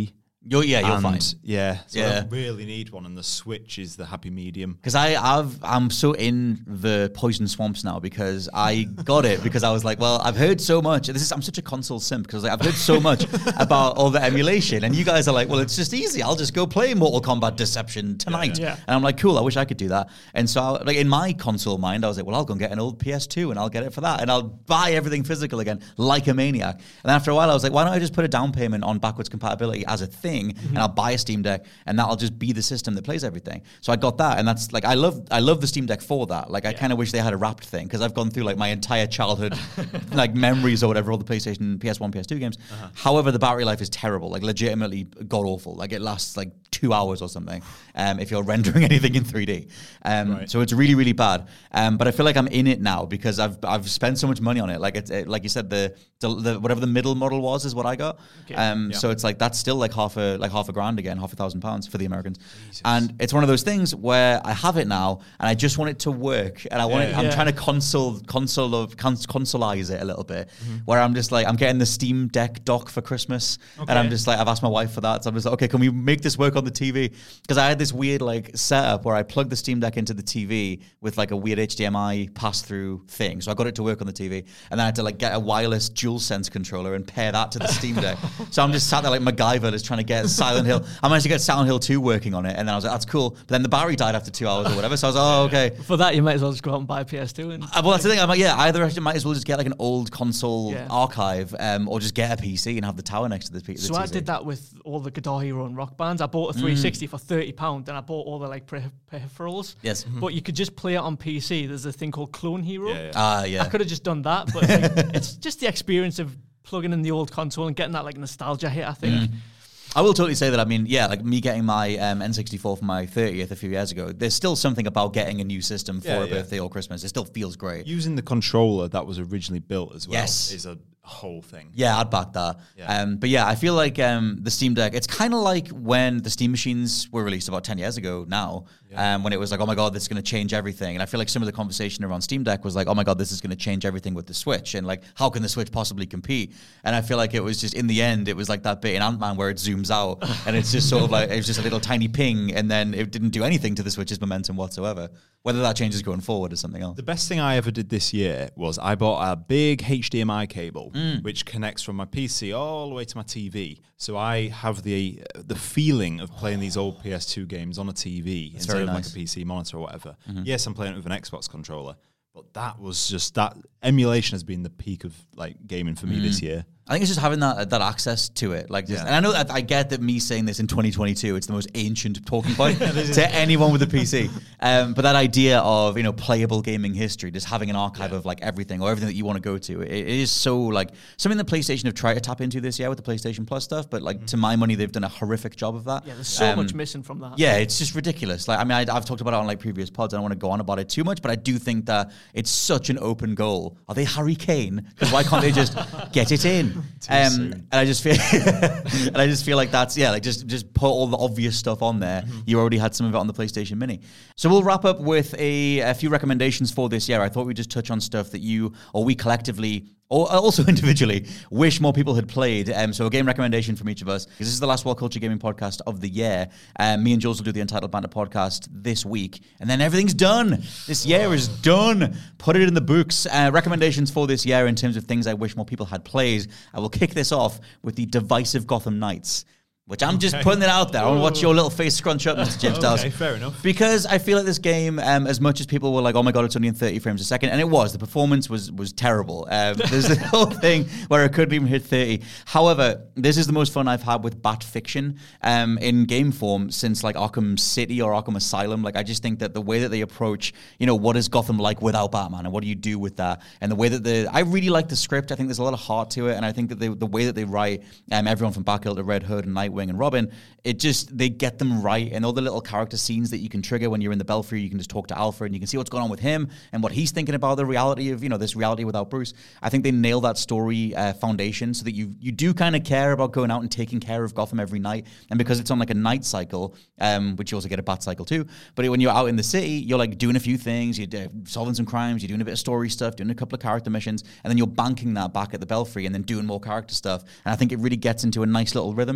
You're, yeah, you'll And, find. Yeah, so Yeah. I don't really need one, and the Switch is the happy medium. Because I, I've, I'm so in the Poison Swamps now because I got it because I was like, well, I've heard so much. This is I'm such a console simp because like, I've heard so much about all the emulation, and you guys are like, well, it's just easy. I'll just go play Mortal Kombat Deception tonight, Yeah. Yeah. and I'm like, cool. I wish I could do that. And so, I, like in my console mind, I was like, well, I'll go and get an old P S two, and I'll get it for that, and I'll buy everything physical again like a maniac. And then after a while, I was like, why don't I just put a down payment on backwards compatibility as a thing, mm-hmm. and I'll buy a Steam Deck, and that'll just be the system that plays everything. So I got that, and that's like I love I love the Steam Deck for that. Like I Yeah. kind of wish they had a wrapped thing because I've gone through like my entire childhood like memories or whatever, all the PlayStation, P S one, P S two games. Uh-huh. However, the battery life is terrible, like legitimately god awful. Like it lasts like two hours or something um, if you're rendering anything in three D. Um, Right. So it's really really bad. Um, but I feel like I'm in it now because I've I've spent so much money on it. Like it's it, like you said the, the the whatever the middle model was is what I got. Okay. Um, Yeah. So it's like that's still like half a like half a grand again, half a thousand pounds for the Americans. And it's one of those things where I have it now and I just want it to work. And I want Yeah. it, I'm Yeah. trying to console console of cons- consoleize it a little bit. Where I'm just like I'm getting the Steam Deck dock for Christmas, and I'm Okay. just like I've asked my wife for that. So I'm just like, okay, can we make this work on the T V? Because I had this weird like setup where I plugged the Steam Deck into the T V with like a weird H D M I pass through thing. So I got it to work on the T V, and then I had to like get a wireless DualSense controller and pair that to the Steam Deck. So I'm just sat there like MacGyver, just trying to get Silent Hill. I managed to get Silent Hill two working on it, and then I was like, that's cool. But then the battery died after two hours or whatever. So I was like, oh, okay. For that, you might as well just go out and buy a P S two. And Uh, well, that's the thing. I'm like, yeah, either I might as well just get like an old console Yeah. archive, um, or just get a P C and have the tower next to the P C. so I did that with all the Guitar Hero and Rock Bands. I bought a three sixty for thirty pounds, and I bought all the like pre- peripherals. Yes. But you could just play it on P C. There's a thing called Clone Hero. Yeah, yeah. Ah, yeah. I could have just done that, but like, it's just the experience of plugging in the old console and getting that like nostalgia hit, I think. I will totally say that. I mean, yeah, like me getting my um, N sixty-four for my thirtieth a few years ago, there's still something about getting a new system for Yeah, a yeah. birthday or Christmas. It still feels great. Using the controller that was originally built as well Yes. is a whole thing. Yeah, I'd back that. Yeah. Um, but yeah, I feel like um, the Steam Deck, it's kind of like when the Steam machines were released about ten years ago now, um, when it was like, oh my God, this is going to change everything. And I feel like some of the conversation around Steam Deck was like, oh my God, this is going to change everything with the Switch. And like, how can the Switch possibly compete? And I feel like it was just, in the end, it was like that bit in Ant-Man where it zooms out and it's just sort of like, it was just a little tiny ping and then it didn't do anything to the Switch's momentum whatsoever. Whether that changes going forward is something else. The best thing I ever did this year was I bought a big H D M I cable, Mm. which connects from my P C all the way to my T V. So I have the the feeling of playing these old P S two games on a T V That's instead very of like nice. a P C monitor or whatever. Mm-hmm. Yes, I'm playing it with an Xbox controller, but that was just that emulation has been the peak of like gaming for me this year. I think it's just having that that access to it, like, just, Yeah. and I know that I get that me saying this in twenty twenty-two, it's the most ancient talking point to anyone with a P C. Um, but that idea of you know playable gaming history, just having an archive of like everything or everything that you want to go to, it, it is so like something that PlayStation have tried to tap into this year with the PlayStation Plus stuff. But like to my money, they've done a horrific job of that. Yeah, there's so Um, much missing from that. Yeah, it's just ridiculous. Like, I mean, I, I've talked about it on like previous pods. I don't want to go on about it too much, but I do think that it's such an open goal. Are they Harry Kane? Because why can't they just get it in? Um, and I just feel, and I just feel like that's yeah, like just just put all the obvious stuff on there. Mm-hmm. You already had some of it on the PlayStation Mini. So we'll wrap up with a, a few recommendations for this year. I thought we'd just touch on stuff that you or we collectively, or also individually, wish more people had played. Um, so a game recommendation from each of us, because this is the last World Culture Gaming podcast of the year. Um, me and Jules will do the Entitled Banter podcast this week, and then everything's done. This year is done. Put it in the books. Uh, recommendations for this year in terms of things I wish more people had played. I will kick this off with the Divisive Gotham Knights, which I'm just Okay. putting it out there. I want to watch your little face scrunch up, Mister James Dowse. Okay, fair enough. Because I feel like this game, um, as much as people were like, "Oh my god, it's only in thirty frames a second," and it was. The performance was was terrible. Um, there's the whole thing where it couldn't even hit thirty. However, this is the most fun I've had with Bat Fiction um, in game form since like Arkham City or Arkham Asylum. Like, I just think that the way that they approach, you know, what is Gotham like without Batman, and what do you do with that, and the way that the I really like the script. I think there's a lot of heart to it, and I think that they, the way that they write um, everyone from Batgirl to Red Hood and Nightwing and Robin. It just, they get them right, and all the little character scenes that you can trigger when you're in the Belfry, you can just talk to Alfred and you can see what's going on with him and what he's thinking about the reality of, you know, this reality without Bruce. I think they nail that story uh, foundation so that you you do kind of care about going out and taking care of Gotham every night. And because it's on like a night cycle, um, which you also get a bat cycle too, but when you're out in the city, you're like doing a few things, you're uh, solving some crimes, you're doing a bit of story stuff, doing a couple of character missions, and then you're banking that back at the Belfry and then doing more character stuff. And I think it really gets into a nice little rhythm. Uh,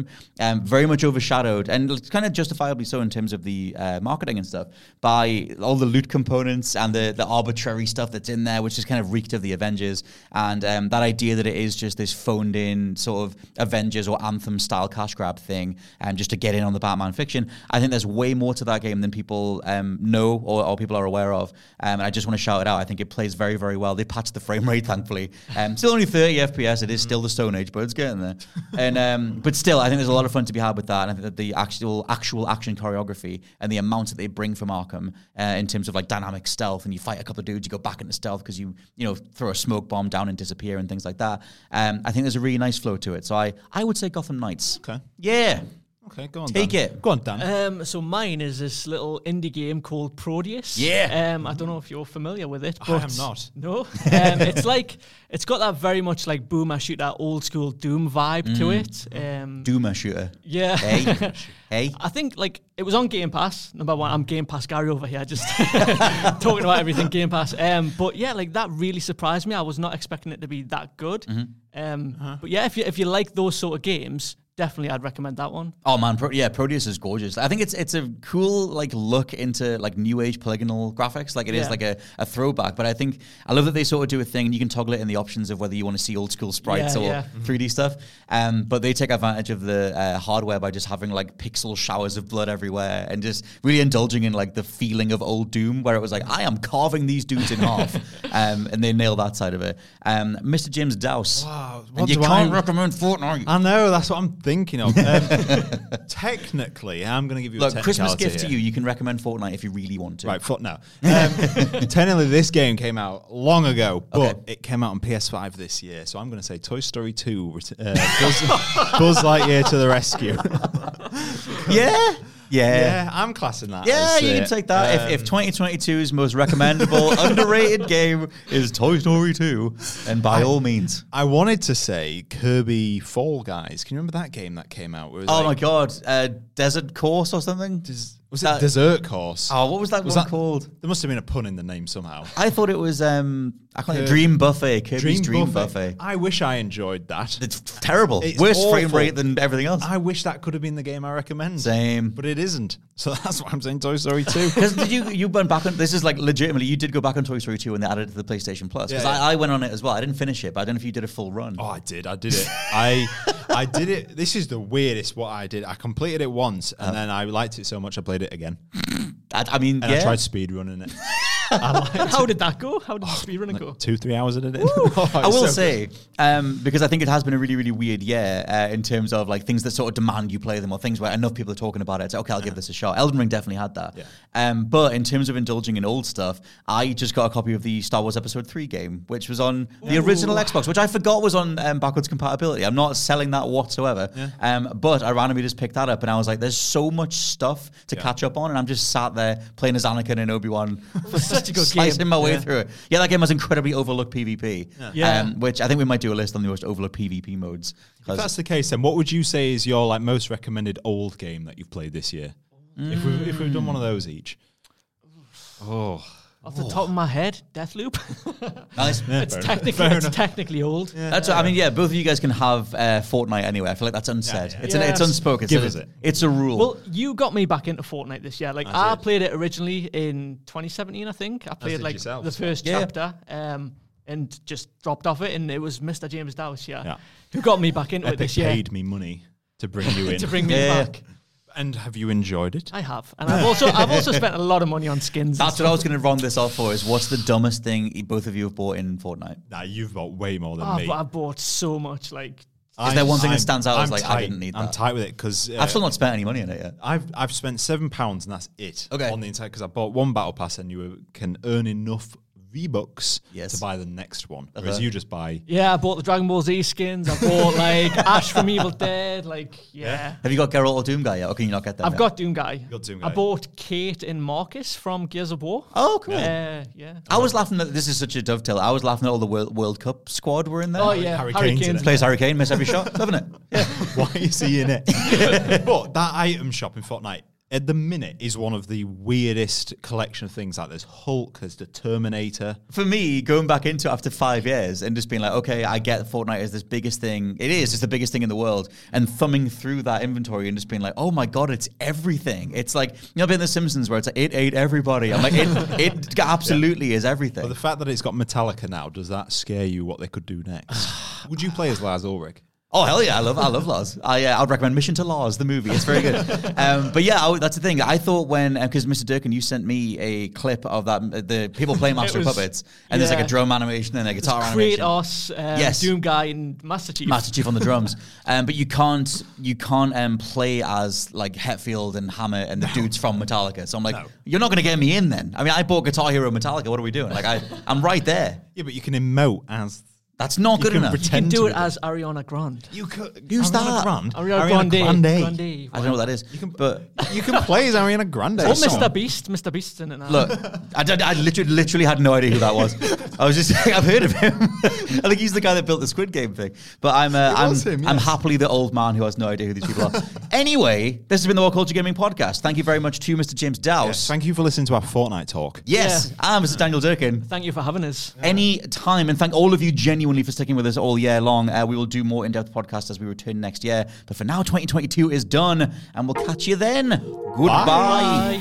um, very much overshadowed, and it's kind of justifiably so in terms of the uh, marketing and stuff, by all the loot components and the, the arbitrary stuff that's in there, which is kind of reeked of the Avengers, and um, that idea that it is just this phoned-in sort of Avengers or Anthem-style cash grab thing, um, just to get in on the Batman fiction. I think there's way more to that game than people um, know or, or people are aware of, um, and I just want to shout it out. I think it plays very, very well. They patched the frame rate, thankfully. Um, still only thirty F P S. It is still the Stone Age, but it's getting there. And um, but still, I think there's a lot of fun to be had with that. And I think that the actual actual action choreography and the amount that they bring from Arkham uh, in terms of like dynamic stealth, and you fight a couple of dudes, you go back into stealth because you you know throw a smoke bomb down and disappear and things like that. Um, I think there's a really nice flow to it. So I I would say Gotham Knights. Okay. Yeah. Okay, go on. Take Dan. it. Go on, Dan. Um, so mine is this little indie game called Proteus. Yeah. Um, I don't know if you're familiar with it. I But am not. No. Um, it's like it's got that very much like boomer shooter, old school Doom vibe mm. to it. Um, Doomer shooter. Yeah. Hey. Hey. I think like it was on Game Pass. Number one, I'm Game Pass Gary over here, just talking about everything Game Pass. Um, but yeah, like that really surprised me. I was not expecting it to be that good. Mm-hmm. Um, uh-huh. But yeah, if you if you like those sort of games, definitely I'd recommend that one. Oh man, Pro- yeah, Proteus is gorgeous. I think it's it's a cool like look into like new age polygonal graphics. Like it yeah. is like a, a throwback, but I think I love that they sort of do a thing and you can toggle it in the options of whether you want to see old school sprites yeah, or yeah. three D stuff. Um, but they take advantage of the uh, hardware by just having like pixel showers of blood everywhere and just really indulging in like the feeling of old Doom, where it was like I am carving these dudes in half, um, and they nail that side of it. Um, Mister James Douse, wow, and you can't I... recommend Fortnite. I know, that's what I'm thinking of. Um, technically, I'm going to give you Look, a Christmas gift here. to you. You can recommend Fortnite if you really want to. Right, foot no. Um, technically, this game came out long ago, but Okay. it came out on P S five this year. So I'm going to say Toy Story two, uh, Buzz, Buzz Lightyear to the rescue. Yeah. Yeah. Yeah, I'm classing that. Yeah, as you it. can take that. Um, if, if twenty twenty-two's most recommendable, underrated game is Toy Story two, and by I, all means. I wanted to say Kirby Fall Guys. Can you remember that game that came out? It was Oh like, my god, uh, Desert Course or something? Des- was That- it Desert Course? Oh, what was that Was one that- called? There must have been a pun in the name somehow. I thought it was um, I can't Kirby- Dream Buffet, Kirby's Dream, Buffet. I wish I enjoyed that. It's terrible. It's Worse frame awful. rate than everything else. I wish that could have been the game I recommend. Same. But it isn't. So that's why I'm saying Toy Story two. Because did you you went back on this is like legitimately you did go back on Toy Story two when they added it to the PlayStation Plus because Yeah, yeah. I, I went on it as well. I didn't finish it, but I don't know if you did a full run. Oh, I did. I did it. I I did it. This is the weirdest what I did. I completed it once and Oh. then I liked it so much I played it again. I, I mean, And yeah. I tried speedrunning it. How did that go? How did the speedrunning go? Two, three hours I did it. Oh, I will so say, um, because I think it has been a really, really weird year uh, in terms of like things that sort of demand you play them or things where enough people are talking about it. It's like, okay, I'll give this a shot. Elden Ring definitely had that. Yeah. Um, but in terms of indulging in old stuff, I just got a copy of the Star Wars Episode three game, which was on the original Xbox, which I forgot was on um, backwards compatibility. I'm not selling that whatsoever. Yeah. Um, but I randomly just picked that up and I was like, there's so much stuff to Yeah. catch up on. And I'm just sat there playing as Anakin and Obi-Wan. Such a good slicing game. my way Yeah. through it. Yeah, that game has incredibly overlooked PvP. Yeah. Um, which I think we might do a list on the most overlooked PvP modes. If that's the case, then what would you say is your like most recommended old game that you've played this year? Mm. If we've if we've done one of those each. Oh. Off the top of my head, Deathloop. Nice. it's fair technically fair it's enough. technically old. That's. I mean, yeah. Both of you guys can have uh, Fortnite anyway. I feel like that's unsaid. Yeah, yeah. It's an, it's Yes. unspoken. Give so us it's- it. It's a rule. Well, you got me back into Fortnite this year. Like I I did. played it originally in twenty seventeen, I think. I played did like yourself the as well. first Yeah. chapter, um, and just dropped off it. And it was Mister James Dowse, yeah, Yeah. who got me back into it Epic this year paid me money to bring you in. to bring me Yeah. back. And have you enjoyed it? I have, and I've also I've also spent a lot of money on skins. and that's what I stuff. was going to run this off for. Is what's the dumbest thing y- both of you have bought in Fortnite? Nah, you've bought way more than Oh, me. but I bought so much. Like Is there one thing that I'm- stands out as I'm like, I tight. didn't need I'm that? tight with it because uh, I've still not spent any money on it yet. I've I've spent seven pounds and that's it. Okay. On the entire because I bought one battle pass and you can earn enough V-Bucks Yes. to buy the next one. Whereas Uh-huh. you just buy. yeah, I bought the Dragon Ball Z skins. I bought like Ash from Evil Dead. Like yeah. Have you got Geralt or Doomguy yet? Or can you not get them? I've yet? got Doom Guy. got Doom I Guy. bought Kate and Marcus from Gears of War. Oh, cool. Uh, yeah. I was laughing at this is such a dovetail. I was laughing at all the World, World Cup squad were in there. Oh yeah, Harry Harry Kane's in Kane's it. Plays Harry Kane, miss every shot, doesn't it? Yeah. Why is he in it? But that item shop in Fortnite, at the minute is one of the weirdest collection of things. Like there's Hulk, there's the Terminator. For me, going back into it after five years and just being like, okay, I get Fortnite is this biggest thing. It is, it's the biggest thing in the world. And thumbing through that inventory and just being like, oh my God, it's everything. It's like, you know, being The Simpsons where it's like, it ate everybody. I'm like, it, it absolutely yeah. is everything. But the fact that it's got Metallica now, does that scare you what they could do next? Would you play as Lars Ulrich? Oh hell yeah! I love I love Lars. I uh, I'd recommend Mission to Lars, the movie. It's very good. um, but yeah, I, that's the thing. I thought when because uh, Mister Durkin, you sent me a clip of that uh, the people playing Master was, of Puppets, and yeah. there's like a drum animation and a guitar animation. Kratos, um, yes. Doom Guy, and Master Chief. Master Chief on the drums. um, but you can't you can't um, play as like Hetfield and Hammer and the no. dudes from Metallica. So I'm like, no. you're not going to get me in then. I mean, I bought Guitar Hero Metallica. What are we doing? Like I I'm right there. Yeah, but you can emote as. That's not good enough. You can do it as Ariana Grande. You could. Who's that? Grande? Ariana, Ariana Grande. Grande. Grande. I don't know what that is. You can, but you can play as Ariana Grande. Or Mister Beast. Mister Beast's in it now. Look, I, I, I literally, literally had no idea who that was. I was just saying, I've heard of him. I think he's the guy that built the Squid Game thing. But I'm, uh, I'm, him, yes. I'm happily the old man who has no idea who these people are. Anyway, this has been the What Culture Gaming Podcast. Thank you very much to Mister James Dowse. Yes, thank you for listening to our Fortnite talk. Yes, yeah. I'm Mister Daniel Durkin. Thank you for having us. Yeah. Any time, and thank all of you genuinely for sticking with us all year long. Uh, we will do more in-depth podcasts as we return next year. But for now, twenty twenty-two is done, and we'll catch you then. Goodbye. Bye.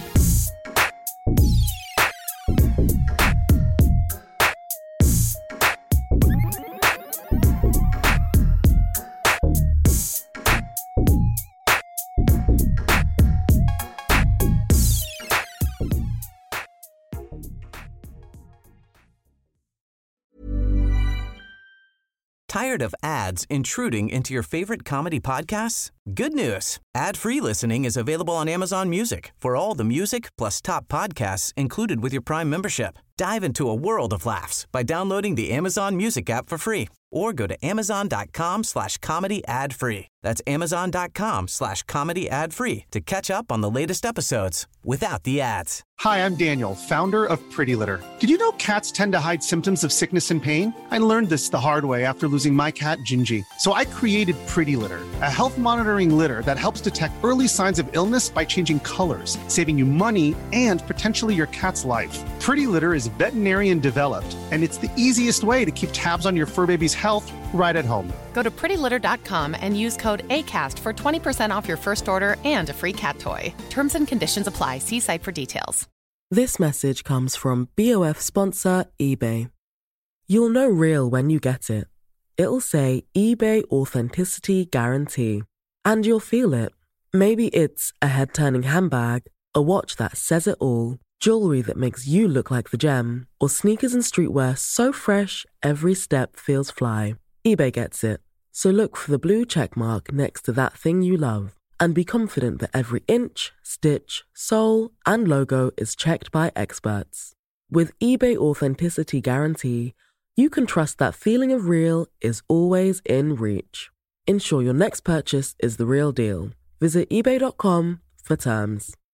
Tired of ads intruding into your favorite comedy podcasts? Good news. Ad-free listening is available on Amazon Music for all the music plus top podcasts included with your Prime membership. Dive into a world of laughs by downloading the Amazon Music app for free or go to amazon.com slash comedy ad free. That's amazon.com slash comedy ad free to catch up on the latest episodes without the ads. Hi, I'm Daniel, founder of Pretty Litter. Did you know cats tend to hide symptoms of sickness and pain? I learned this the hard way after losing my cat, Gingy. So I created Pretty Litter, a health monitoring litter that helps detect early signs of illness by changing colors, saving you money and potentially your cat's life. Pretty Litter is veterinarian developed, and it's the easiest way to keep tabs on your fur baby's health right at home. Go to pretty litter dot com and use code ACAST for twenty percent off your first order and a free cat toy. Terms and conditions apply. See site for details. This message comes from B O F sponsor eBay. You'll know real when you get it. It'll say eBay Authenticity Guarantee. And you'll feel it. Maybe it's a head-turning handbag, a watch that says it all, jewelry that makes you look like the gem, or sneakers and streetwear so fresh every step feels fly. eBay gets it. So look for the blue check mark next to that thing you love and be confident that every inch, stitch, sole, and logo is checked by experts. With eBay Authenticity Guarantee, you can trust that feeling of real is always in reach. Ensure your next purchase is the real deal. Visit ebay dot com for terms.